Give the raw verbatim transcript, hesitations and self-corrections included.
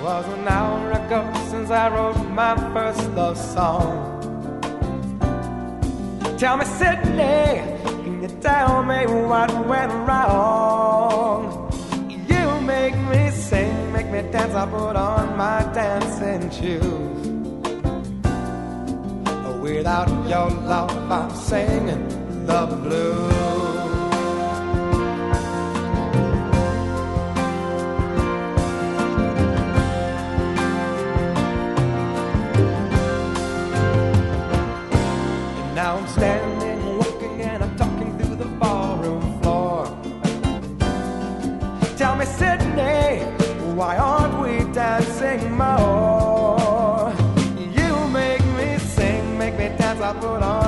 was an hour ago since I wrote my first love song. Tell me, Sydney, can you tell me what went wrong? You make me sing, make me dance, I put on my dancing shoes. Without your love, I'm singing the blues. And now I'm standing, walking, and I'm talking through the ballroom floor. Tell me, Sydney, why aren't we dancing more? I put on